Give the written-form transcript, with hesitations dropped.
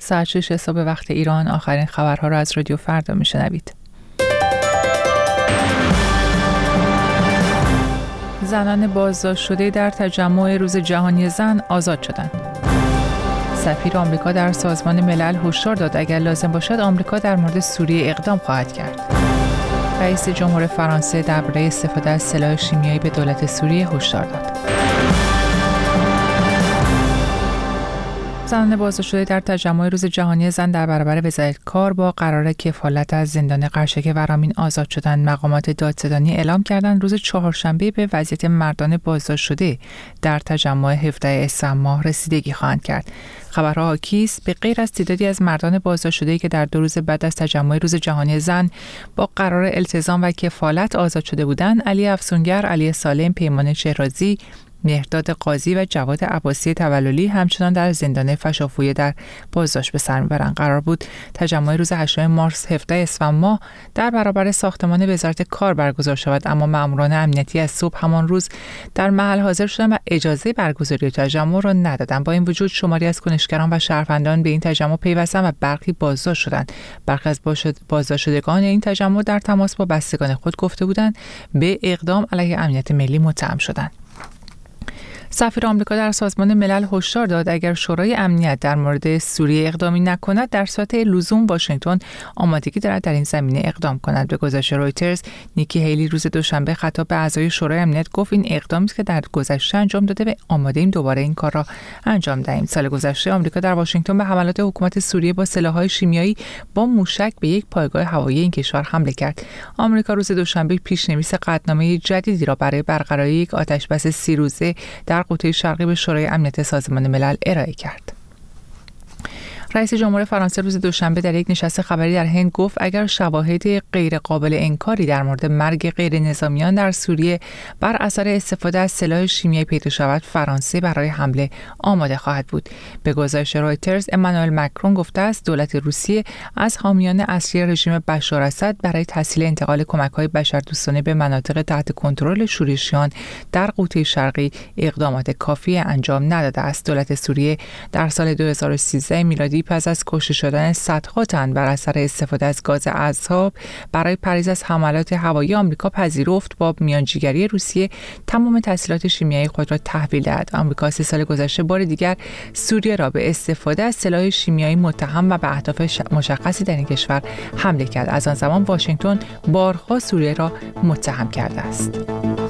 ساعت 6 صبح وقت ایران. آخرین خبرها را از رادیو فردا میشنوید. زنان بازداشت شده در تجمع روز جهانی زن آزاد شدند. سفیر آمریکا در سازمان ملل هشدار داد اگر لازم باشد آمریکا در مورد سوریه اقدام خواهد کرد. رئیس جمهور فرانسه درباره استفاده از سلاح شیمیایی به دولت سوریه هشدار داد. زنان بازداشت شده در تجمع روز جهانی زن در برابر وزارت کار با قرار کفالت از زندان قرشک ورامین آزاد شدند. مقامات دادستانی اعلام کردند روز چهارشنبه به وضعیت مردان بازداشت شده در تجمع 17 اسفند ماه رسیدگی خواهند کرد. خبرها حاکی است به غیر از تعدادی از مردان بازداشت شده که در 2 روز بعد از تجمع روز جهانی زن با قرار التزام و کفالت آزاد شده بودند، علی افسونگر، علی سالم، پیمان شهرازی، مهرداد قاضی و جواد عباسی توللی همچنان در زندان فشافویه در بازداشت به سر میبرند. قرار بود تجمع روز 8 مارس 17 اسفند ماه در برابر ساختمان وزارت کار برگزار شود، اما ماموران امنیتی از صبح همان روز در محل حاضر شدند و اجازه برگزاری تجمع را ندادند. با این وجود شماری از کنشگران و شهروندان به این تجمع پیوستند و برخی بازداشت شدند. برخی از بازداشت شدگان این تجمع در تماس با بستگان خود گفته بودند به اقدام علیه امنیت ملی متهم شدند. سفیر آمریکا در سازمان ملل هشدار داد اگر شورای امنیت در مورد سوریه اقدامی نکند در صورت لزوم واشنگتن آمادگی دارد در این زمینه اقدام کند. به گزارش رویترز، نیکی هیلی روز دوشنبه خطاب به اعضای شورای امنیت گفت این اقدامی است که در گذشته انجام داده و آماده ایم دوباره این کار را انجام دهیم. سال گذشته آمریکا در واشنگتن به حملات حکومت سوریه با سلاح‌های شیمیایی با موشک به یک پایگاه هوایی این کشور حمله کرد. آمریکا روز دوشنبه پیشنویس قطعنامه جدیدی را برای برقراری یک آتش‌بس 30 روزه در قطب شرقی به شورای امنیت سازمان ملل ارائه کرد. رئیس جمهور فرانسه روز دوشنبه در یک نشست خبری در هند گفت اگر شواهد غیر قابل انکاری در مورد مرگ غیر نظامیان در سوریه بر اثر استفاده از سلاح شیمیایی پیدا شود، فرانسه برای حمله آماده خواهد بود. به گزارش رویترز، امانوئل مکرون گفته است دولت روسیه از حامیان اصلی رژیم بشار اسد برای تسهیل انتقال کمک‌های بشردوستانه به مناطق تحت کنترل شورشیان در قطب شرقی اقدامات کافی انجام نداده است. دولت سوریه در سال 2013 میلادی پس از کشته شدن صدها تن بر اثر استفاده از گاز اعصاب برای پرهیز از حملات هوایی آمریکا پذیرفت با میانجیگری روسیه تمام تسهیلات شیمیایی خود را تحویل دهد. آمریکا 3 سال گذشته بار دیگر سوریه را به استفاده از سلاح شیمیایی متهم و به اهداف مشخصی در این کشور حمله کرد. از آن زمان واشنگتن بارها سوریه را متهم کرده است.